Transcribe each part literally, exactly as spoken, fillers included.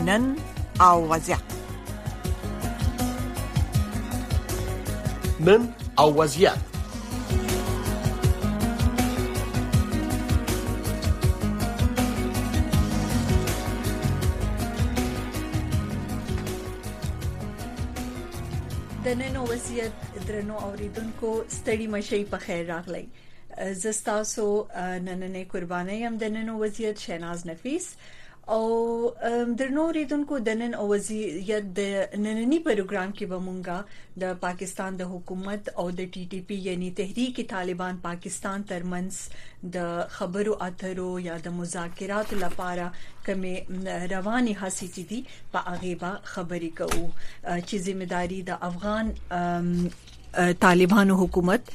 نن او وضعیت. نن او وضعیت. د نن او وضعیت درنو اوریدونکو ستړي مشي په خیر راغلی. زستاسو نننې قرباني هم د نن او وضعیت شیناز نفیس او درنو اوریدونکو د نن او وضعیت د نننی پروګرام کې به مونږه د پاکستان د حکومت او د ټي ټي پی یعنی تحریک طالبان پاکستان ترمنځ د خبرو اترو یا د مذاکرات لپاره کومه رواني هڅې دي په اغیبا خبرې کوو چې ځمېداري د افغان طالبانو حکومت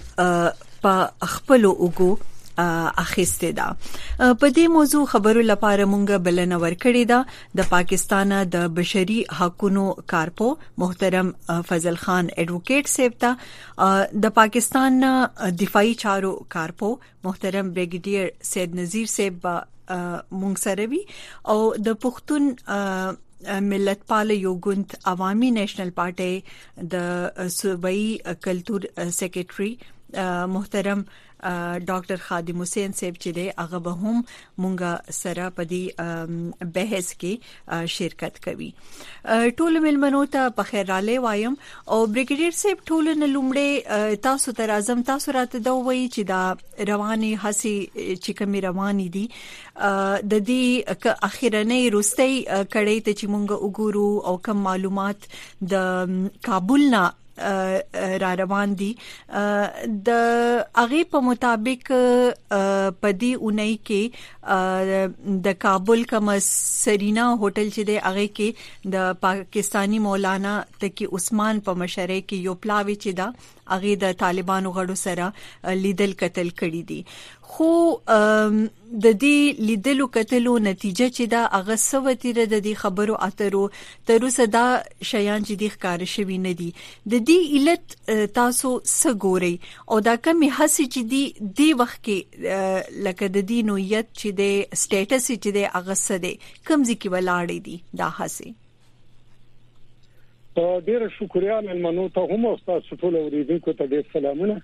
په خپل اوګو اخیسته ده. په دې موضوع خبرو لپاره مونږ بلنه ورکړې ده د پاکستان د بشري حقوقو کارپو محترم فضل خان ایڈوکیټ صاحب ته، د پاکستان دفاعي چارو کارپو محترم بریګیډیر سید نذیر صاحب مونږ سره وی او د پښتون ملت پال یو ګوند عوامي نېشنل پارټي د صوبایي کلچر سیکریټري محترم ډاکټر خادم حسین صاحب چې دی هغه به هم مونږه سره په دې بحث کې شرکت کوي. ټول ملمنو ته په خیر راله وایم او بریګیډیر صاحب ټول نه لومړی تاسو ته اعظم تاسو راته دا وایي چې دا رواني هسي چې کوم رواني دي د دې اخیرنۍ روستي کړي ته چې مونږه وګورو او کوم معلومات د کابل نه را روان دي د هغه په مطابق پدی اونۍ کې د کابل کوم سرینا هوټل چې دی هغه کې د پاکستانی مولانا تقی عثمان په مشرۍ کې یو پلاوی چې دا هغه د طالبانو غړو سره لیدل قتل کړي دي. خو د دې لیدلو قتلو نتیجه چې دا هغه سوتیره د دې خبرو اترو تر اوسه دا شیان چې د ښکار شوی نه دي. د دې علت تاسو سګوري او دا کمی هڅه چې دی دی وخت کې لکه د دې نوعیت چې د سټیټس چې د هغه سده کمزې کې ولاړې دي دا هڅه. ډیر شکریا ملمنو ته هم او تاسو ټول اوریدونکو ته ډیر سلامونه.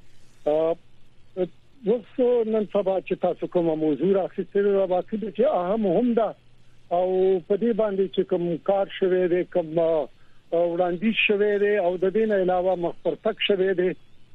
وڅو نن سبا چې تاسو کومه موضوع راخیستل او باقي چې اهم هم ده او په دې باندې چې کوم کار شوه دی کوم وړاندیز شوه دی او د دې نه علاوه مخپرتک شوه دی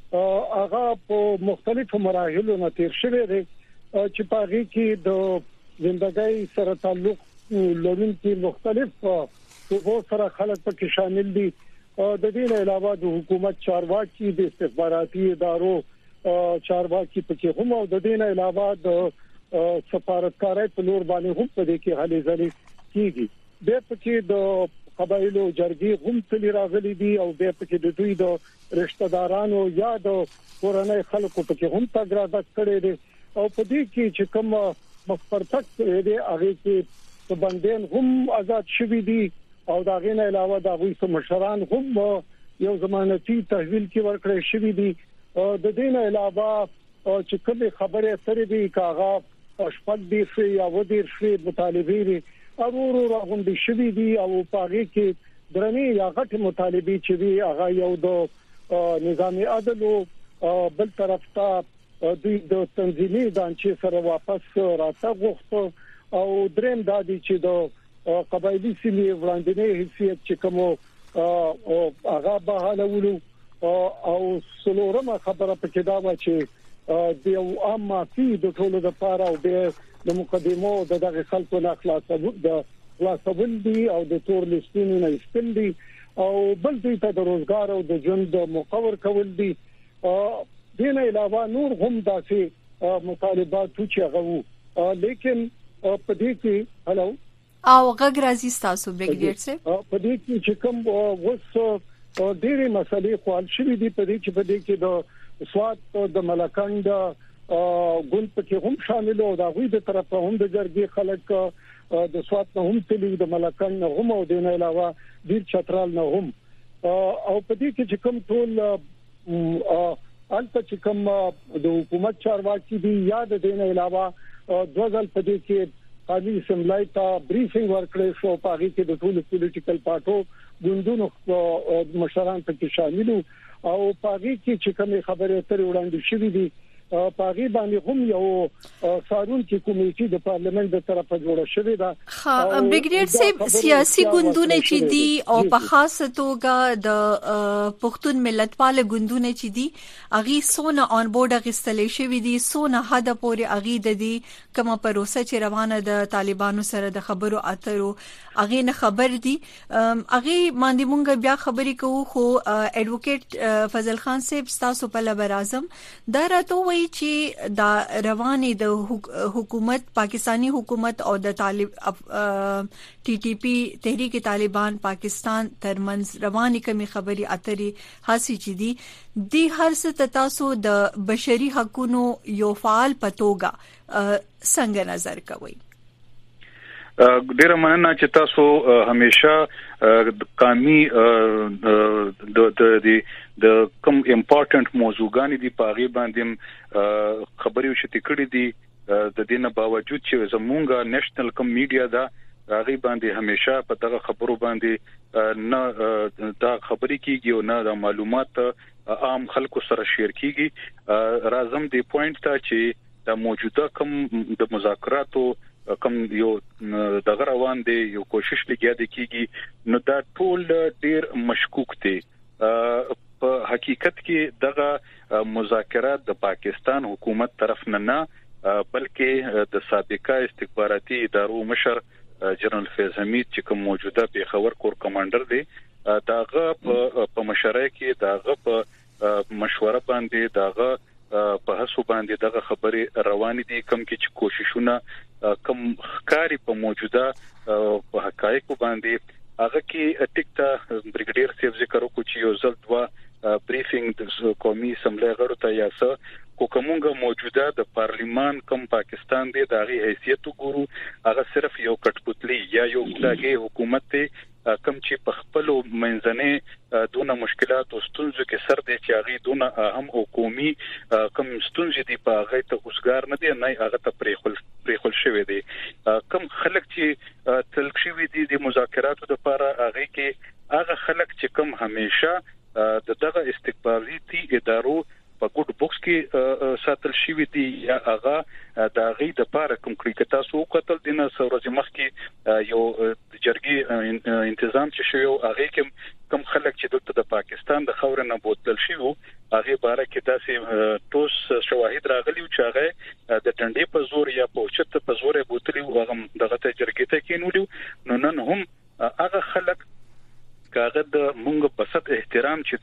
هغه په مختلفو مراحلو نه تیر شوه دی چې په هغه کې د ژوندۍ سره تعلق لرونکي مختلف صوبو سره خلک پکې شامل دي. د دې نه علاوه د حکومت چارواکي د استخباراتي ادارو چارواکي پکې هم او د دې نه علاوه د سفارتکارۍ په لور باندې هم په دې کې هلي ځلي کیږي. د پکې د قبایلو جرګې هم تل راغلي دي او د پکې د دوی د رشتہ دارانو یا د کورنۍ خلکو پکې هم تاګرادت کړي دي او په دې کې چې کوم مخپرتک دی هغه کې بندین هم آزاد شوي دي او دا غینه علاوه دا غوي مشران هم یو ضمانتي تحویل کې ورکړی شوی دي. د دې نه علاوه چې کومه خبره سره دي کاغه شپږ دي شي یا و دي شي مطالبه دي اورو راغونډي شوی دي او پاره کې درنې یا غټ مطالبه چې دي هغه یو د نظام عدل او بل طرف ته دوی د تنظیمي ځانچې سره واپس راځه غوښتو او دریم د دې چې د قبایلی سیمې وړاندې حیثیت چې کوم او هغه به حالولو او سلورمه خبره پکې دا و چې د یو عام مافي د ټولو لپاره او د مقدمو د دغه خلکو نه خلاصو د خلاصول دي او د تور لیستونو نه استل دي او بل دوی ته د روزګار او د ژوند مقور کول دي. دین علاوه نور هم داسې مطالبات چې هغه لیکن په دې کې هلو او غږ راځي تاسو بریګیډیر صاحب په دې کې چې کوم وڅ ډېرې مسلې خپل شوې دي په دې چې په دې کې د سواد د ملکند ګوند په هم شامل او د غوي د طرفه هم د جرګې خلک د سواد نه هم تلي د ملکند نه هم او د نه علاوه ډیر چترال نه هم او په دې کې چې کوم ټول البته چې کوم د حکومت چارواکي دي یا د دې نه علاوه دوزل په دې کې قاضي اسمبلی ته بریفینګ ورکړی شو په هغه کې د ټول پولیټیکل پارټو ګوندونو مشران پکې شامل او په هغه کې چې کومه خبره تر وړاندې شوې دي په هغه باندې هم یو سارون کې کمیټه د پارلیمنت د طرفه جوړه شوې ده. خا بریګیډیر صاحب سیاسي ګوندونه چې دي او په خاصه توګه د پښتون ملتپال ګوندونه چې دي هغه سونه اون بورډ غستلې شوې دي سونه حد پورې هغه د دې کومه پروسه چې روانه د طالبانو سره د خبرو اترو هغه نه خبر دي. هغه باندې مونږ بیا خبرې کوو خو اډوکیټ فضل خان صاحب تاسو په لبر اعظم دا راته چې دا رواني د حکومت پاکستانی حکومت او د طالب ټي ټي پی تحریک طالبان پاکستان ترمنځ رواني کمی خبري اتري حاسي چې دي د هر څه تاسو د بشري حقوقو یو فعال پتوګه څنګه نظر کوي؟ ډیره مننه چې تاسو همیشه قومي د د د کوم امپورټنت موضوعګانی دي په غي باندې خبري وشتي کړې دي د دینه باوجود چې زمونږه نېشنل کوم میډیا دا غي باندې همیشه په دغه خبرو باندې نه دا خبري کیږي او نه د معلومات عام خلکو سره شیر کیږي. راځم دی پوینټ ته چې د موجوده کوم د مذاکراتو کوم یو دغه روان دي یو کوشش لګیا دي کیږي نو دا ټول ډیر مشکوک دي. په حقیقت کې دغه مذاکرات د پاکستان حکومت طرف نه نه بلکې د سابقه استخباراتي ادارو مشر جنرال فیض حمید چې کوم موجوده پیښور کور کمانډر دی داغه په مشره کې داغه په مشوره باندې داغه په هڅو باندې دغه خبرې روانې دي کوم کې چې کوششونه کوم ښکاری په موجوده په حقایقو باندې هغه کې ټیکټا بریګیډیر صاحب ذکر وکړي چې یو ځل دوا بریفینګ د قومي اسمبلی غړو ته یاسه کو کومه موجوده د پارلیمان کوم پاکستان دی د غي حیثیت وګورو هغه صرف یو کټپوتلی یا یو دغه حکومت ته کم چې په خپل منځنه دونه مشکلات او ستونزې کې سر دي چې هغه دونه اهم او قومي کم ستونزې دي په هغه ته اوسګار نه دي نه هغه ته پریخل پریخل شوی دي. کم خلک چې تلک شوی دي د مذاکراتو لپاره هغه کې هغه خلک چې کم همیشه د دغه استخباراتي ادارو په ګډ بوکس کې ساتل شوی دي یا هغه د غي د پاره کوم کریکټا سو قتل دینه سورج مخ کې یو جرګي تنظیم چې شوی هغه کې کوم خلک چې دلته د پاکستان د خاور نه بوتل شي هغه باره کې داسې ټوس شواهد راغلي چې هغه د ټنډې په زور یا په چت په زور بوتلی هغه دغه ته جرګي ته کېنولو نو نن هم هغه خلک کاغه د مونږ په ست احترام چې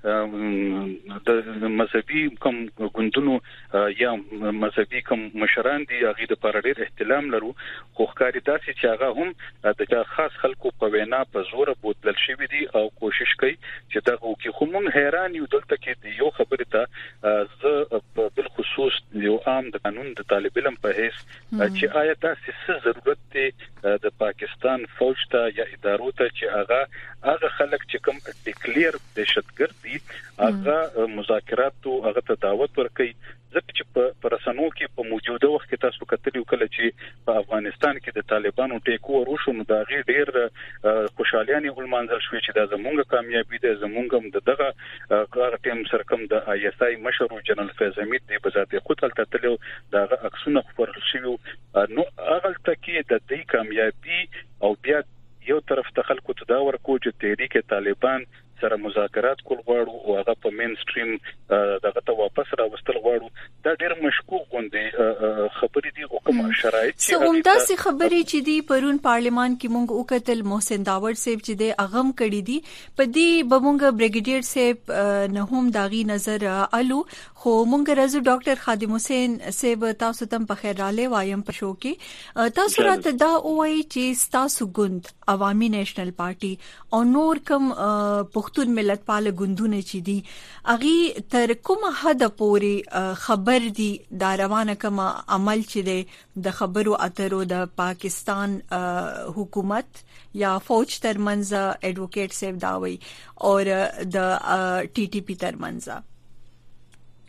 د د مذهبي کوم ګوندونو یا مذهبي کوم مشران دي هغه د پرډیر احترام لرو خو ښکاری داسې چې هغه هم د خاص خلکو په وینا په زور بوتل شي دي او کوشش کوي چې دا وکي خو مونږ حیران یو دلته کې یو خبره ته زه په بل خصوص یو عام د قانون د طالب علم په هیڅ چې آیا تاسو څه ضرورت دی د پاکستان فوج ته یا ادارو ته چې هغه هغه خلک چې کوم ډیکلیر دهشتګرد دي هغه مذاکرات او هغه ته دعوت ورکړي ځکه چې په رسنو کې په موجوده وخت کې تاسو کتلی کله چې په افغانستان کې د طالبانو ټیکو وروشو نو دا غي ډیر خوشاليانه ولمانځل شوې چې دا زمونږه کامیابی ده زمونږه د دغه کار ټیم سرکم د آی اس آی مشر جنرال فیض حمید دی بذات خود تل تلو دا عکسونه خبر شوی نو هغه تکي د دې کامیابی او بیا یو طرف ته خلکو ته دا ورکو چې تحریک طالبان سره مذاکرات کول غواړو او هغه په مین سټریم دغه ته واپس راوستل غواړو دا ډېر مشکوک غونډې خبرې دي او کوم شرایط چې همداسې خبرې چې دی پرون پارلیمان کې مونږ وکتل محسن داوود صاحب چې د اغم کړي دي په دې بمونږ بریګیډیر صاحب نه هم داغي نظر الو خو مونږ راځو ډاکټر خادم حسین صاحب تاسو تم په خیر رااله وایم په شو کې تاسو راته دا وایي چې تاسو ګوند عوامي نېشنل پارټي او نور کوم پښتون ملتپال ګوندونه چې دي اغي تر کومه حد پورې خبر دي دا روانه کوم عمل چې دی د خبرو اترو د پاکستان حکومت یا فوج ترمنځ اډوکیټ صاحب داوي او د ټي ټي پی ترمنځ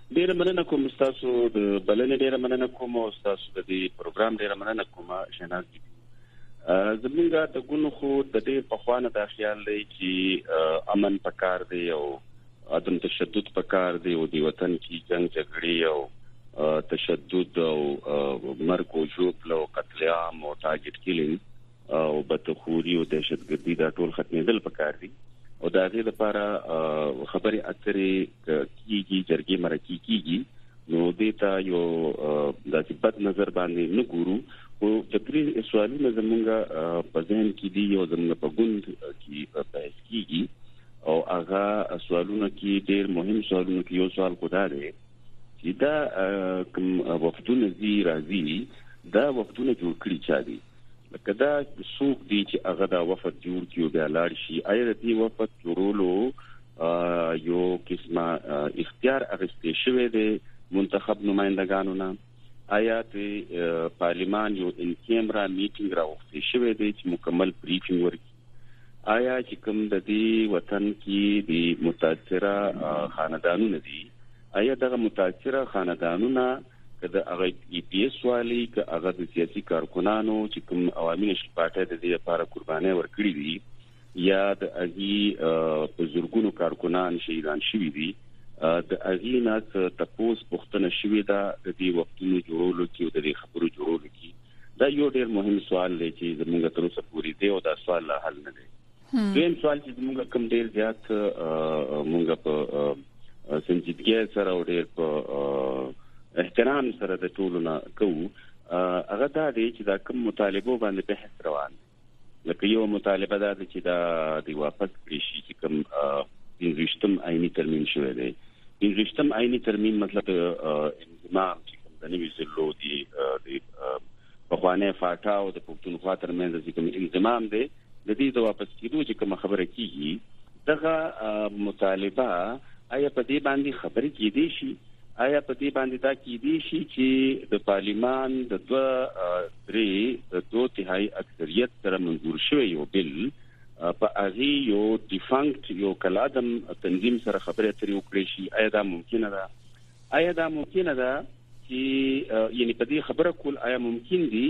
ډیره مننه کوم تاسو د بلنې ډیره مننه کوم او تاسو د دې پروګرام ډیره مننه کوم شهناز دي. زمونږه د ګونو خو د دې په خوانه د خیال دی چې امن پکار دی او عدم تشدد پکار دی او د وطن کې جنگ جګړې او تشدد او مرګ او ژوبل او قتل عام او ټارګټ کیلینګ او بدخوري او دهشتګردي دا ټول ختمېدل پکار دي او دا غي لپاره خبري اترې کیږي جرګې مرکې کیږي نو دیتا یو د ثبت نظر باندې نه ګورو او د پری سوالونه زمونږه په ذهن کې دي او زمونږ په ګوند کې بحث کیږي او هغه سوالونه کې ډېر مهم سوالونه کې یو سوال خدا دی چې دا کوم وختونه زی راځي دا وختونه جوړ کړی چا دي لکه دا څوک دی چې هغه دا وفد جوړ کیو بیا لاړ شي آیا دې وفد جوړولو یو قسمه اختیار اخیستل شوی دی منتخب نمائندگانو نه آیا د پارلیمان یو ان کیمرا میټینګ راوخته شوی دی چې مکمل بریفینګ ورکړي آیا چې کوم د دې وطن کې د متاثره خاندانونو دي آیا دغه متاثره خاندانونو کله هغه ای پی ایس والی که هغه د سیاسي کارکونانو چې کوم عوامي نشل پارټي د دې لپاره قرباني ورکړي دي یا د اغي په زورګونو کارکونان شهیدان شوي دي د اغي ناس تپوس پختنه شوي دا د دې وختونو جوړولو کې او د دې خبرو جوړولو کې دا یو ډېر مهم سوال دی چې زموږ تر اوسه پوری دی او دا سوال لا حل نه دی. دویم سوال چې زموږ کوم ډېر زیات موږ په سنجیدګۍ سره او ډېر په احترام سره د ټولو نه کوو هغه دا دی چې دا کوم مطالبه باندې بحث روان لکه یو مطالبه دا چې دا د واپس کړی شي چې کوم انځشتم عیني ترمیم شوی دی. انځشتم عیني ترمیم مطلب انضمام چې کوم د نوي زلو دی د بخوانه فاټا او د پښتونخوا ترمنځ چې کوم انضمام دی د دې د واپس کېدو چې کوم خبره کیږي دغه مطالبه آیا په دې باندې خبرې کېدې شي آیا په دې باندې دا کېدی شي چې د پارلیمان د دوه درې د دوه تهائی اکثریت سره منظور شوی یو بل په هغه یو ډیفانکټ یو کلادم تنظیم سره خبرې اترې وکړي شي آیا دا ممکنه ده آیا دا ممکنه ده چې یعنی په دې خبره کول آیا ممکن دي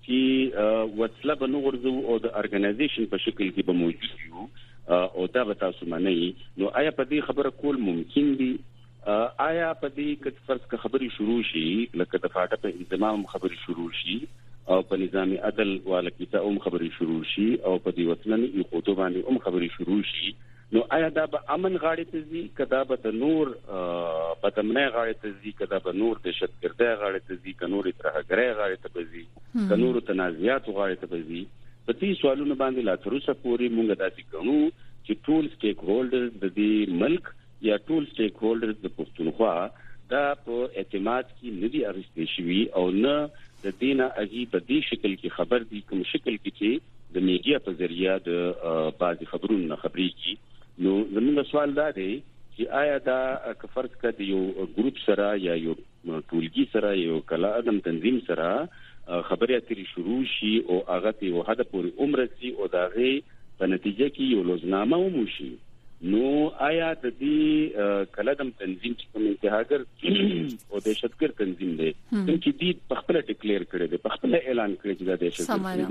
چې وسله به نغورځو او د ارګنایزیشن په شکل کې به موجود یو او دا به تاسو منئ نو آیا په دې خبره کول ممکن دي آیا په دې کې فرض کا خبري شروع شي لکه د فاټه په انضمام خبري شروع شي او په نظام عدل والا کې هم خبري شروع شي او په دې وطني حقوقو باندې هم خبري شروع شي نو آیا دا به امن غاړې ته ځي کدا به د نور په تمنه غاړې ته ځي کدا به نور د شتګردۍ غاړې ته ځي کنور ترهګرۍ غاړې ته ځي کنور تنازعات غاړې ته ځي په دې سوالونو باندې لا تر اوسه پورې موږ داسې کوو چې ټول سټیک هولډرز د دې ملک یا ټول سټیک هولډرز د پښتونخوا دا په اعتماد کې ندي اغستې شوي او نه د دینه اجي په دې شکل کې خبر دي کوم شکل کې چې د میډیا په ذریعہ د بعض خبرونو خبري کی نو زموږ سوال دا دی چې آیا دا فرض کړه یو ګروپ سره یا یو ټولګي سره یو کلا ادم تنظیم سره خبرې اترې شروع شي او هغه ته یو هدف پورې عمر سي او دا غي په نتیجه کې یو لوزنامه وموشي نو آیا د دې کلدم تنظیم چې کوم انتهاګر او دهشتګر تنظیم دی چې دې په خپل ډیکلیئر کړی دی په خپل اعلان کړی چې دا دهشتګر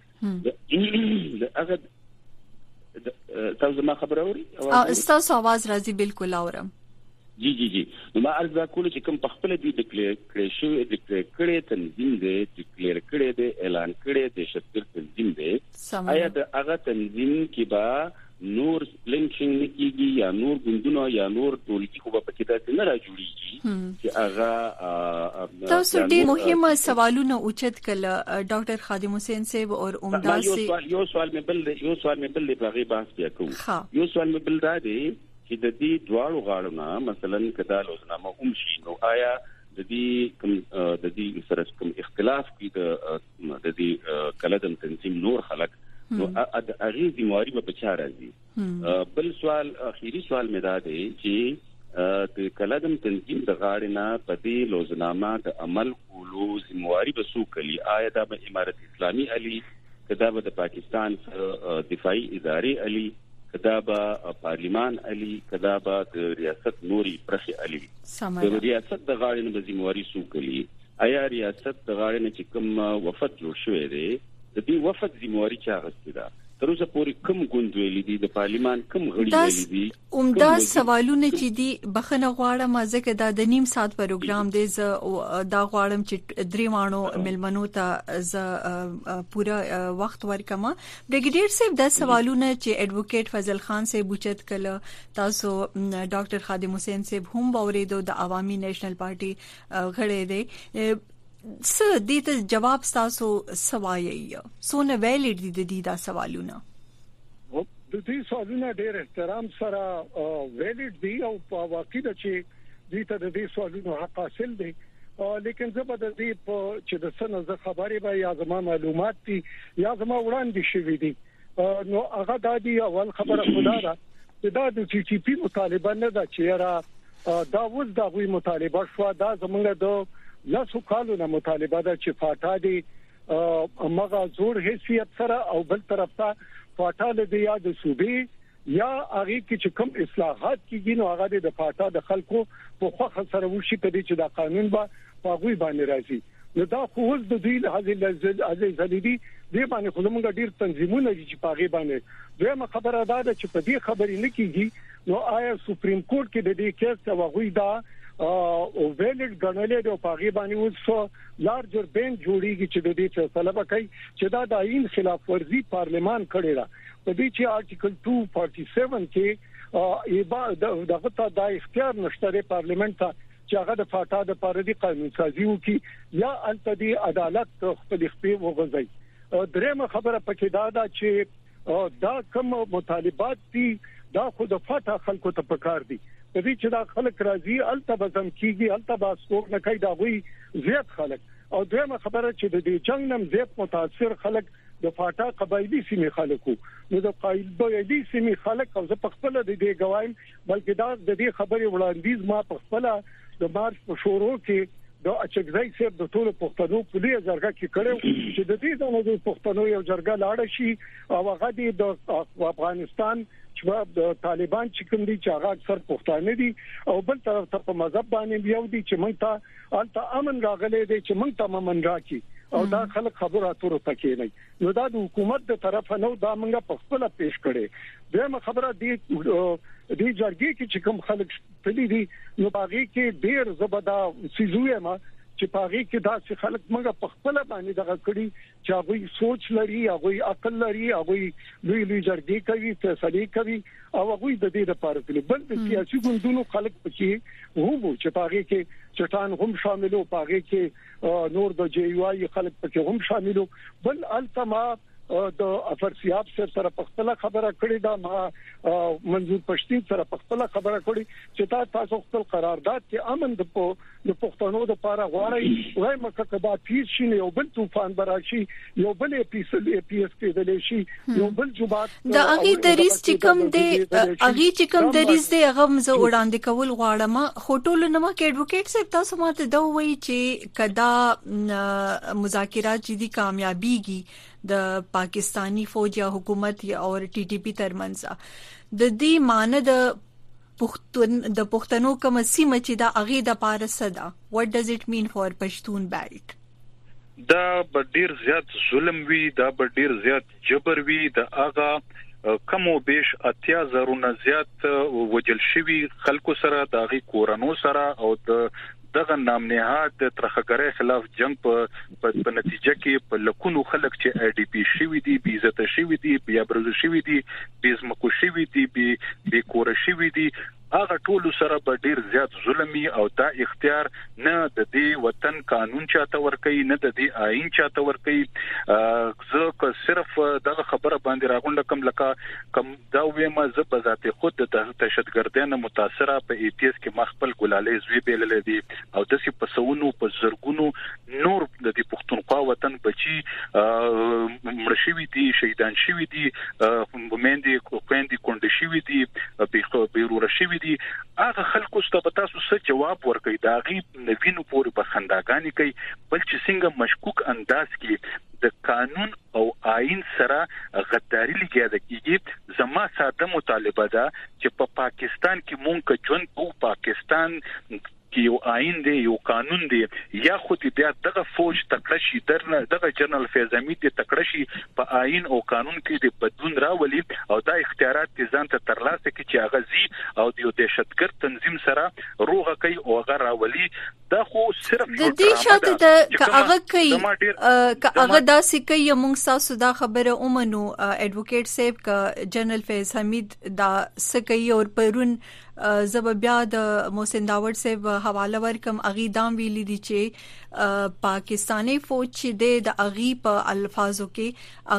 تنظیم دی هغه تاسو ما خبر اوري او تاسو आवाज راځي بالکل اورم جی جی جی نو ما ارزا کول چې کوم په خپل دې ډیکلیئر کړی شو ډیکلیئر کړی تنظیم دی ډیکلیئر کړی دی اعلان کړی دی دهشتګر تنظیم دی آیا د هغه تنظیم کې با نور لینچینګ نکیږي یا نور ګوندونه یا نور ټولګي خو په کې دا نه راجوړيږي چې هغه تاسو ډېر مهمه سوالونه اوچت کله ډاکټر خادم حسین صاحب او عمدہ یو سوال یو سوال مې بل یو سوال مې بل په غي بحث بیا کوم یو سوال مې بل دا دی چې د دې دواړو غاړو نه مثلا کدا لوزنامه هم شي نو آیا د دې کوم د دې سره کوم اختلاف کې د د دې کلدم تنظیم نور خلک نو د اغي ذمہواری په چا راځي بل سوال اخیری سوال مې دا دی چې د کلدم تنظیم د غاړې نه په دې لوزنامه د عمل کولو ذمہواری به څوک کوي آیا دا به امارت اسلامي علي کدا به د پاکستان دفاعي ادارې علي کدا به پارلیمان علي کدا به د ریاست نوري پرخي علي د ریاست د غاړې نه ذمہواری سوکلي آیا ریاست د غاړې نه چې کوم وفد جوړ شوی دی د دې وفد ذمہواری چا غوښتي ده تر اوسه پورې کوم ګوند ویلي دي د پارلیمان کوم غړي ویلي دي عمده سوالونه چې دي بخنه غواړم ځکه دا د نیم ساعت پروګرام دی ز دا غواړم چې درې مانو ملمنو ته ز پورا وخت ورکما برګیډیر صاحب دا سوالونه چې ایڈوکیټ فضل خان صاحب بوچت کله تاسو ډاکټر خادم حسین صاحب هم باورېدو د عوامي نېشنل پارټي غړي دی څه دې ته جواب تاسو سوایي سونه ویلډ دي د دې دا سوالونه د دې سوالونه ډېر احترام سره ویلډ دي او په واقع ده چې دې ته د دې سوالونو حق حاصل دي لیکن زه به د دې په چې د سن ز خبرې به یا زما معلومات دي یا زما وړاندې شوي دي نو هغه د دې اول خبره خدا ده چې دا د ټي ټي پی مطالبه نه ده چې را دا وز دا وی مطالبه شو دا زمونږ د لاسو کالونه مطالبه ده چې فاټا دي مغه زور حیثیت سره او بل طرف ته فاټا د یا د صوبې یا هغه کې چې کوم اصلاحات کیږي نو هغه د فاټا د خلکو په خوخه سره وشي کدي چې دا قانون به پاغوي باندې راځي نو دا خو اوس د دې حاصل عزیز زلیدي دې باندې خو موږ ډیر تنظیمونه چې پاغي باندې دویمه خبره ده چې په دې خبرې نه کیږي نو آیا سپریم کورټ کې د دې کیس ته وغوي دا او ویلډ غنلې د پاغي باندې اوس لارجر بینچ جوړیږي چې د دې فیصله وکړي چې دا د آئین خلاف ورزي پارلیمان کړی را په دې چې آرټیکل دوه سل ساتل کې ایبا دغه ته د اختیار نشته پارلیمان ته چې هغه د فاټا د پاردي قانون سازي وکي یا التدي عدالت خپل خپل وغځي درېمه خبره پکې دا ده چې دا کوم مطالبات دي دا خو د فاټا خلکو ته پکار دي د دې چې دا خلک راځي الته بزم کیږي الته باسوک نه کوي دا وی زیات خلک او دغه خبره چې د دې جنگ نم زیات متاثر خلک د فاټا قبایلی سیمې خلکو نو د قبایلی سیمې خلک او زه په خپل د دې گوایم بلکې دا د دې خبرې وړاندیز ما په خپل د مارچ په شورو کې د اچګزای صاحب د ټولو پښتنو په دې ځرګه کې کړو چې د دې د پښتنو یو ځرګه لاړ شي او هغه د افغانستان چې د طالبان چې کوم دي چې هغه اکثر پښتانه دي او بل طرف ته په مذهب باندې یو دي چې موږ ته الته امن راغلي دي چې موږ ته امن راکړي او دا خلک خبره اترو پکې نه نو دا د حکومت د طرف نه دا موږ په خپل پیش کړي دغه خبره دي د جرګې کې چې کوم خلک پدې دي نو باغې کې ډیر زبدا سيزوي ما چې باغې کې دا چې خلک موږ په خپل باندې دغه کړي چې هغه سوچ لري هغه عقل لري هغه لوی لوی جرګې کوي فیصله کوي او هغه د دې لپاره کړي بل د سیاسي ګوندونو خلک پکې وو چې باغې کې چټان هم شاملو باغې کې نور د جی یو آی خلک پکې هم شاملو بل التما د افرسیاب سره په خپل خبره کړې دا ما منظور پښتين سره په خپل خبره کړې چې تا تاسو خپل قرارداد کې امن د د پښتنو د لپاره غواړي وای مکه کدا پیښ شي یو بل طوفان براشي یو بل پی اس پی اس کې دلې شي یو بل جوبات د اغي دریس چې کوم دی اغي چې کوم دریس دی هغه مزه وړاندې کول غواړم خو ټول نو کې ایڈوکیټ صاحب تاسو ماته دا وایي چې کدا مذاکرات چې دي کامیابیږي د پاکستانی فوج یا حکومت یا اور ټي ټي پی ترمنځ د دې مان د پښتون د پښتنو کوم سیمه چې دا اغه د پارسدا what does it mean for پښتون بیلټ دا ډیر زیات ظلم وی دا ډیر زیات جبر وی دا اغه کمو بیش اتیا زرونه زیات وجل شوی خلکو سره د اغه کورانو سره او د دغه نام نهاد د ترخګرۍ خلاف جنگ په په نتیجه کې په لکونو خلک چې آی ډي پی شوی دي بي عزت شوی دي بیا برز شوی دي بیزمکو شوی دي بي بي کور شوی دي هغه ټول سره به ډیر زیات ظلمي او دا اختیار نه د دې وطن قانون چاته ورکي نه د دې آئین چاته ورکي زه که صرف دغه خبره باندې راغونډه کم لکه کم دا وېما زه په ذات خود د دهشتګردانه متاثره په ای پی اس کې مخبل ګلالې زوی بیللې دي او د سی په سونو په زرګونو نور د دې پښتونخوا وطن بچي مرشوي دي شهیدان شوی دي ومندي کوندې کونډې شوی دي به بیرور شوی شوې دي هغه خلکو ست تاسو څه جواب ورکړي دا غي نوینو پورې په خنداګانی کوي بل چې څنګه مشکوک انداز کې د قانون او آئین سره غداری لګیا د کیږي زما ساده مطالبه ده چې په پا پاکستان کې مونږ ژوند په پاکستان کې یو آئین دی یو قانون دی یا خو دې بیا دغه فوج تکړه شي درنه دغه جنرال فیض حمید دې تکړه شي په آئین او قانون کې د بدلون راولي او دا اختیارات دې ځان ته ترلاسه کړي چې هغه زی او د دهشتګرد تنظیم سره روغه کوي او هغه راولي دا خو صرف د دې شاته د هغه کوي هغه داسې کوي موږ تاسو دا خبره اومنو ایڈوکیټ صاحب کا جنرال فیض حمید دا سکی او پرون زب بیا د محسن داوود صاحب حواله ورکم اغي دام ویلي دي چې پاکستاني فوج چې د اغي په الفاظو کې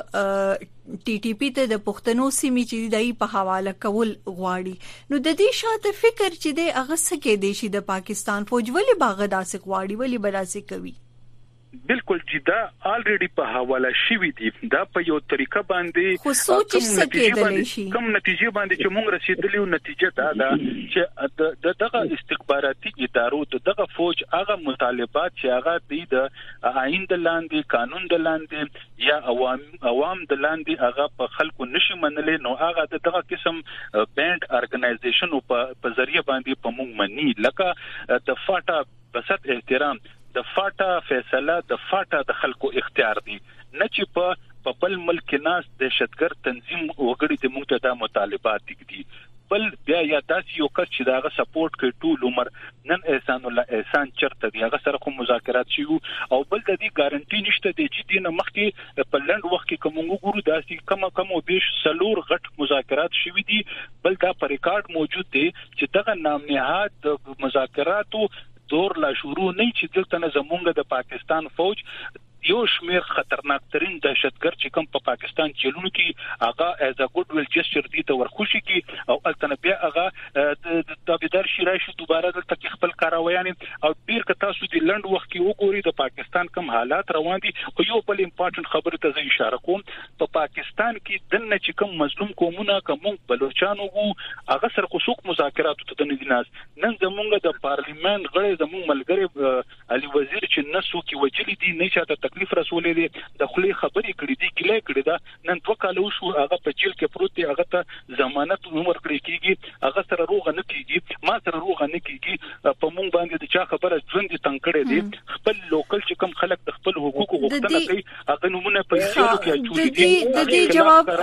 اغه ټي ټي پی ته د پښتنو سیمې چې دای په حواله کول غواړي نو د دې شاته فکر چې د اغه سکه دي شي د پاکستان فوج ولې باغ داسې غواړي ولې بداسې کوي بالکل چې دا الریډي په حواله شوی دی دا په یو طریقه باندې خو سوچ سکیدلی شي کوم نتیجه باندې چې موږ رسیدلی او نتیجه دا ده چې دغه استخباراتي ادارو دغه فوج هغه مطالبات چې هغه د آئین د لاندې قانون د لاندې یا عوام عوام د لاندې هغه په خلکو نشي منلې نو هغه دغه قسم بینډ ارګنایزیشن په ذریعہ باندې په موږ منی لکه د فاټا بسط احترام د فاټا فیصله د فاټا د خلکو اختیار دی نه چې په په بل ملک ناس دهشتګرد تنظیم وګړي د موږ ته د مطالبات دي بل بیا یا تاسو یو کس چې داغه سپورټ کوي ټول عمر نن احسان الله احسان چرته دی هغه سره کوم مذاکرات شي او بل د دې ګارانټي نشته دی چې دینه مخکې په لند وخت کې کوم وګورو داسې کم کم او بیش سلور غټ مذاکرات شوي دي بل دا پر ریکارډ موجود دی چې دغه نام نهاد مذاکراتو دور لا شروع نه چې دلته نه زمونږ د پاکستان فوج یو شمیر خطرناک ترين دهشتګرد چې کوم په پا پاکستان جیلونو کې هغه از ا ګډ ویل جسچر دي ته ورخوشي کې او التنه بیا هغه د تابعدار شي راشي دوباره دلته خپل کارویان او ډیر ک تاسو د لند وخت کې وګوري د پاکستان کوم حالات روان دي او یو بل امپورټنت خبره ته زه اشاره کوم په پا پاکستان کې دنه چې کوم مظلوم قومونه کوم بلوچستان وو هغه سره خصوص مذاکرات ته د ناس نن زمونږ د پارلیمان غړي زمونږ ملګری علي وزیر چې نسو کې وجلی دي نه چاته تکلیف رسولې دي د خلی خبرې کړې دي کله کړې ده نن دوه کال وشو هغه په جیل کې پروت دی هغه ته ضمانت عمر کړی کیږي هغه سره روغ نه کیږي ما سره روغ نه کیږي په مونږ باندې د چا خبره ژوند تنګ کړې دي خپل لوکل چې کوم خلک د خپل حقوقو غوښتنه کوي هغه نمونه په جیلو کې اچولې دي د دې جواب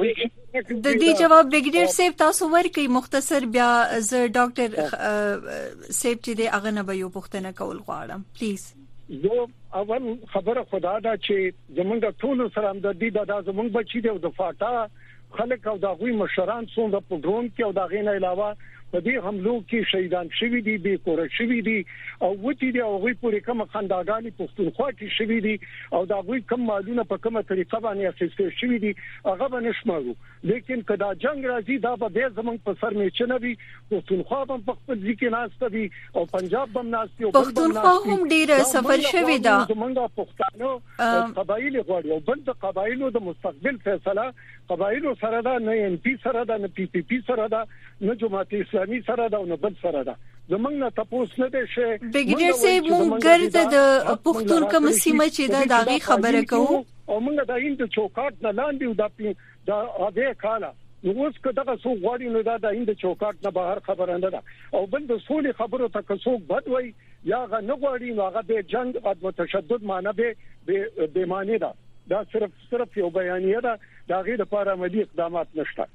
د دې جواب بریګیډیر صاحب تاسو ورکړئ مختصر بیا ز ډاکټر صاحب چې د اغه نه به یو پوښتنه کول غواړم پلیز یو اول خبره خدا دا چې زمونږ ټول سره هم د دې د زمونږ بچی دی او د فاټا خلک او د غوي مشران څنګه په ډرون کې او د غین علاوه په دې حملو کې شهیدان شوي دي به کور شوي دي او وتی دي او غوي پورې کوم خنداګانی پښتونخوا کې شوي دي او دا غوي کوم مالونه په کومه طریقه باندې اخیستل شوي دي هغه باندې شمارو لیکن کدا جنگ راځي دا به زمونږ په سر میچ نه وي پښتونخوا هم په خپل ځکه ناشته دي او پنجاب هم ناشته او پښتونخوا هم ډیر سفر شوي دا زمونږ پښتانه قبایل غواړي او بل د قبایلو د مستقبل فیصله قبایلو سره دا نه ان پی سره دا نه پی پی پی سره دا نه جماعت اسلامي سره دا نه بل سره دا زمونږ نه تاسو نه دي شه بګډیر صاحب مونږ ګرځه د پښتون کوم سیمه چې دا داغي خبره کوو او موږ د هند چوکاټ نه لاندې او د د اده کاله نو اوس کدا څو غواړي نو دا د هند چوکاټ نه بهر خبره نه ده او بل د سولې خبرو ته څو بد وای یا غ نه غواړي نو هغه به جنگ او تشدد معنی به به معنی ده دا صرف صرف یو بیانیه ده دا غیر لپاره عملی اقدامات نشته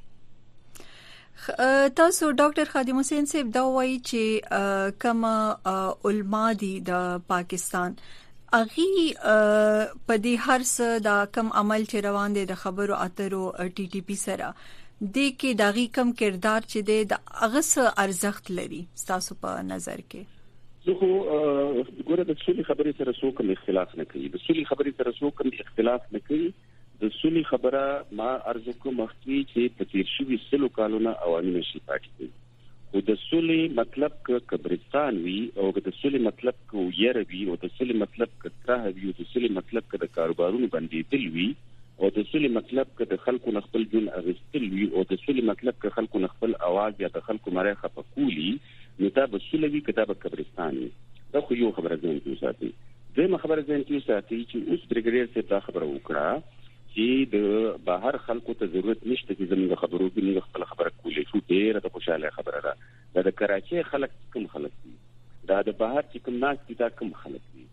تاسو ډاکټر خادم حسین صاحب دا وایي چې کما علما دي د پاکستان اغي په دې هر څه دا کم عمل چې روان دي د خبرو اترو ټي ټي پی سره د کې داغي کم کردار چې د اغه ارزښت لري تاسو په نظر کې زه ګوره د سولې خبرې سره څوک هم اختلاف نه کوي د سولې خبرې سره څوک هم اختلاف نه کوي د سولې خبره ما ارزو کوم مخکې چې په تیر شوي سلو کالونه عوامي نشي پاتې دي خو د سولې مطلب ک قبرستان وي او د سولې مطلب ک یره وي او د سولې مطلب ک تراه وي او د سولې مطلب ک د کاروبارونو باندې دل وي او د سولې مطلب که د خلکو نه خپل ژوند اغوستل وي او د سولې مطلب که خلکو نه خپل اواز یا د خلکو مرۍ خفه کولي نو دا به سوله وي که دا به قبرستان وي. دا خو یو خبره ذهن کې وساتئ. دویمه خبره ذهن کې وساتئ چې اوس بریګیډیر صاحب دا خبره وکړه چې د بهر خلکو ته ضرورت نشته چې زموږ خبرو کې موږ خپل خبره کولی شو. ډېره د خوشحاله خبره ده. دا د کراچۍ خلک کوم خلک دي، دا د بهر چې کوم ناس دي دا کوم خلک دي.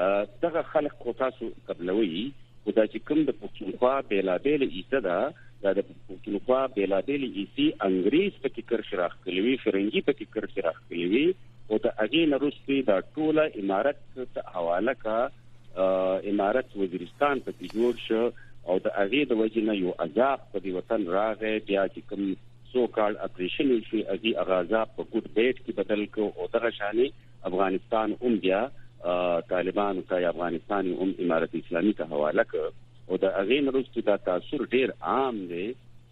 دغه خلک خو تاسو قبلوي، خو دا چې کوم د پښتونخوا بېلابېله ایسه ده، دا د پښتونخوا بېلابېلې ایسې انګریز پکې کرښې راښکلې وي، فرنګي پکې کرښې راښکلې وي، او د هغې نه وروسته دا ټوله امارت ته حواله کړه. امارت وزیرستان پکې جوړ شو او د هغې د وجې نه یو عذاب په دې وطن راغی. بیا چې کوم سو کال اپریشن وشي هغې هغه عذاب په ګوډ بیټ کې بدل کړو او دغه شانې افغانستان هم بیا طالبانو ته یا افغانستان هم امارت اسلامي ته حواله کړ. او د هغې نه وروسته دا تاثر ډېر عام دی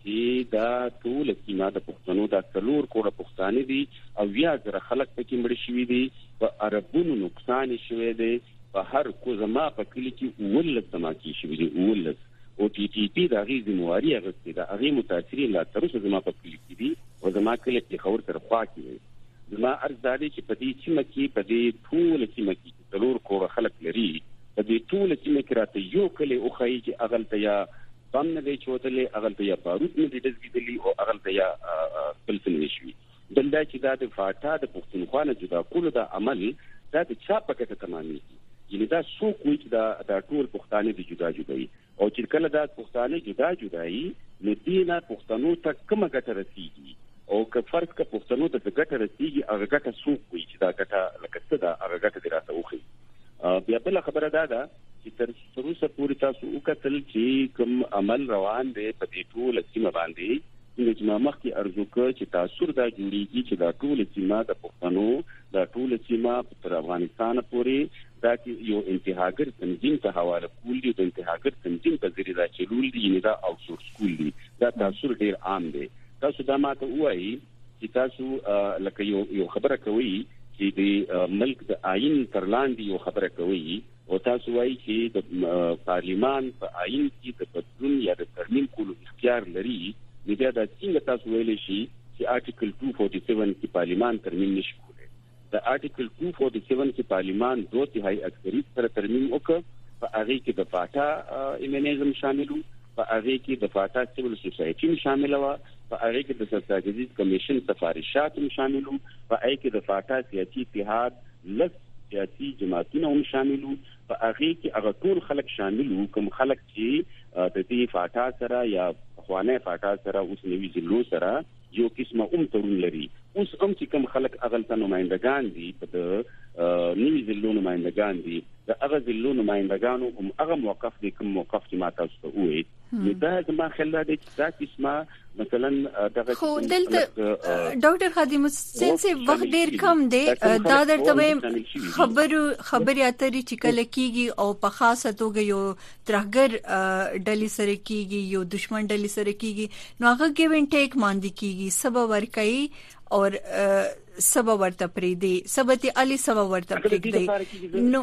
چې دا ټوله سیمه د پښتنو دا څلور کوړه پښتانه دي او اویا زره خلک پکې مړه شوي دي. په اربونو نقصان شوی دی. په هر کوزما په کلي کې اوولس دماکې شوي دي، اوولس. او ټي ټي پي د هغې ذمواري اخیستې ده. هغې متاثرین لا تر اوسه زما په کلي کې دي او زما کلی پېښور سره خوا کې دی. زما عرض دا دی چې په دې سیمه کې په دې ټوله سیمه کې چې څلور کوړه خلک لري، په دې ټوله سیمه کې راته یو کلی وښایي چې هغلته یا بم نه دی چوتلی، هغلته یا بارود نه دی ډزګېدلي او هغلته یا خپل څه نه شوي. بل دا چې دا د فاټا د پښتونخوا نه جدا کولو دا عمل دا د چا په ګټه تمامېږي؟ یعنې دا څوک وایي چې دا دا ټول پښتانه د جدا جدایي، او چې کله دا پښتانه جدا جدایي نو دې نه پښتنو ته کومه ګټه رسېږي؟ او که فرض که پښتنو ته د ګټه رسېږي هغه ګټه څوک وایي چې دا ګټه لکه څه ده، هغه ګټه دې راته وښیي. بیا بله خبره دا ده چې تر اوسه پورې تاسو وکتل چې کوم عمل روان دی په دې ټوله سیمه باندې، څنګه چې ما مخکې ارزو کړ چې تاثر دا جوړېږي چې دا ټوله سیمه د پښتنو دا ټوله سیمه تر افغانستانه پورې دا چې یو انتهاګر تنظیم ته حواله کول دي، د انتهاګر تنظیم په ذریعه دا چلول دي، یعنې دا آوټسورس کول دي. دا تاثر ډېر عام دی. تاسو دا ماته ووایي چې تاسو لکه یو یو خبره کوئ چې د ملک د آئین تر لاندې یو خبره کوئ او تاسو وایي چې د پارلیمان په آئین کې د بدلون یا د ترمیم کولو اختیار لري، نو بیا دا څنګه تاسو ویلی شي چې آرټیکل ټو فورټي سیون کې پارلیمان ترمیم نشي کولی؟ د آرټیکل ټو فورټي سیون کې پارلیمان دو تهایي اکثریت سره ترمیم وکړ. په هغې کې د فاټا ایمنیزم شامل و، په هغې کې د فاټا سیول سوسایټي هم شامله وه، په هغې کې د سرسایډیز کمیشن سفارشات هم شامل وو، په هغې کې د فاټا سیاسي اتحاد لس سیاسي جماعتونه هم شامل وو، په هغې کې هغه ټول خلک شامل وو کوم خلک چې د دې فاټا سره یا پخوانی فاټا سره اوس نوي ضلعو سره یو قسمه هم تړون لري. اوس هم چې کوم خلک هغلته نمایندګان دي، په د نوي ضلعو نمایندګان دي، د هغه ضلعو نمایندګانو هم هغه موقف دی کوم موقف چې ما تاسو ته وویل. نو دا زما خیال دی چې دا قسمه مثلا دغه خو دلته ډاکټر خادم حسین صاحب وخت ډېر کم دی. دا درته وایم خبرو خبرې اترې چې کله کېږي او په خاصه توګه یو ترهګر ډلې سره کېږي، یو دشمن ډلې سره کېږي، نو هغه ګیو اینډ ټیک ماندې کېږي، سبا ورکوي او سبا ورته پرېږدي، سبا ته علي سبا ورته پرېږدي. نو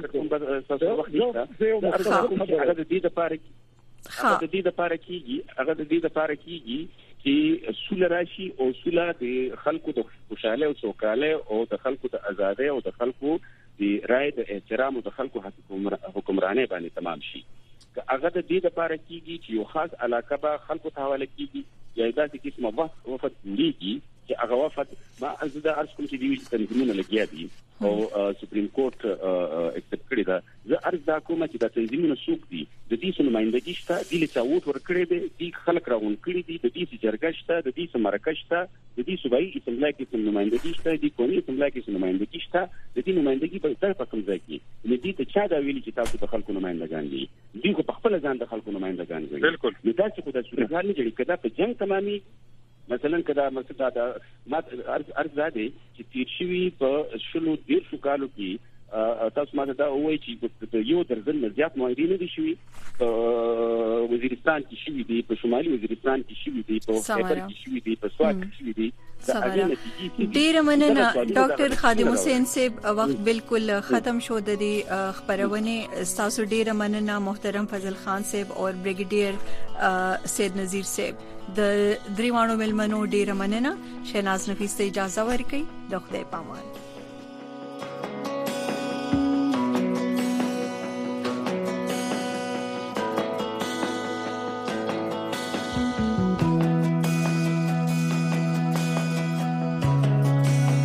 هغه د دې لپاره هغه د دې لپاره کېږي هغه د دې لپاره کېږي چې سوله راشي او سوله د خلکو د خوشحالۍ او سوکالۍ او د خلکو د ازادۍ او د خلکو د رایې د احترام او د خلکو حکمرانۍ باندې تمام شي. که هغه د دې لپاره کېږي چې یو خاص علاقه به خلکو ته حواله کېږي یا داسې قسمه وفد جوړېږي چې هغه وفد ما زه دا عرض کوم چې دوی تنظیمونه لګیا دي او سپریم کورټ اکسپټ کړی ده. زه عرض دا کوم چې دا تنظیمونه څوک دي، د دې څه نمایندګي شته، دوی له چا ووټ ورکړی دی، دوی خلک راغونډ کړي دي، د دې څه جرګه شته، د دې څه مرکه شته، د دې صوبایي اسمبلی کې څه نمایندګي شته، د دې قومي اسمبلی کې څه نمایندګي شته، د دې نمایندګي به ځای په کوم ځای کې نو دې ته چا دا ویلي چې تاسو د خلکو نمایندګان دي؟ دوی خو په خپله ځان د خلکو نمایندګان ګڼي. بالکل. نو داسې خو دا صورتحال نه جوړېږي. که دا په جنګ تمامېږي مثلا که دا مثلا دا ما عرض دا دی چې تیر شوي په شلو دېرشو کالو کې تاسو ماته دا وایي چې یو درځل زیات معاهدې نه دي شوي وزیرستان کې شوي دي په شمالي وزیرستان کې شوي دي په خیبر کې شوي دي په سوات کې شوي دي ډیر مننه ډاکټر خادم حسین صاحب وخت بالکل ختم شو د دې خبرونه تاسو ډیر مننه محترم فضل خان صاحب او بریګیډیر سید نذیر صاحب د دریوانو ملمنو ډیر مننه شهناز نفیس ته اجازه ورکړي د خدای پامان